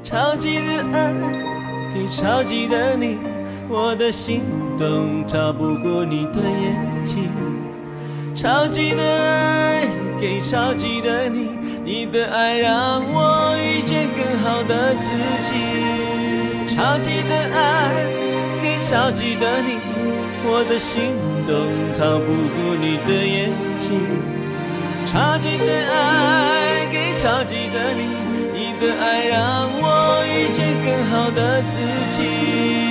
超级的爱给超级的你，我的心动超不过你的眼睛。超级的爱给超级的你，你的爱让我遇见更好的自己。超级的爱给超级的你，我的心动逃不过你的眼睛。超级的爱给超级的你，你的爱让我遇见更好的自己。